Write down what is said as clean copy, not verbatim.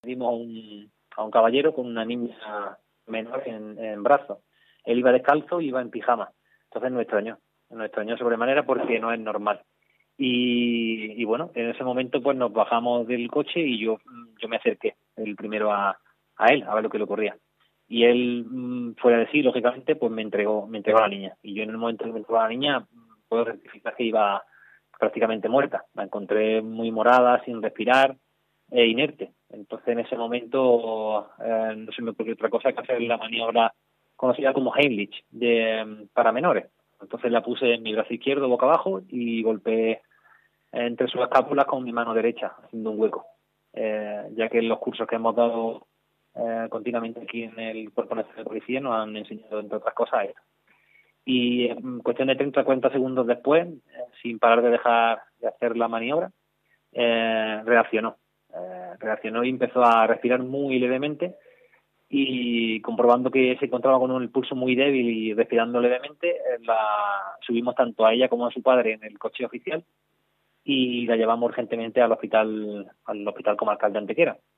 Vimos a un caballero con una niña menor en brazos. Él iba descalzo y iba en pijama. Entonces nos extrañó sobremanera porque no es normal. Y bueno, en ese momento pues nos bajamos del coche y yo me acerqué el primero a él, a ver lo que le ocurría. Y él, fuera de sí, lógicamente, pues me entregó a la niña. Y yo en el momento que me entregó a la niña, puedo certificar que iba prácticamente muerta. La encontré muy morada, sin respirar, inerte. Entonces en ese momento no se me ocurrió otra cosa que hacer la maniobra conocida como Heimlich para menores. Entonces la puse en mi brazo izquierdo boca abajo y golpeé entre sus escápulas con mi mano derecha, haciendo un hueco. Ya que en los cursos que hemos dado continuamente aquí en el Cuerpo Nacional de Policía nos han enseñado, entre otras cosas, esto. Y en cuestión de 30 o 40 segundos después, sin parar de dejar de hacer la maniobra, reaccionó. Reaccionó y empezó a respirar muy levemente, y comprobando que se encontraba con un pulso muy débil y respirando levemente, subimos tanto a ella como a su padre en el coche oficial y la llevamos urgentemente al hospital comarcal de Antequera.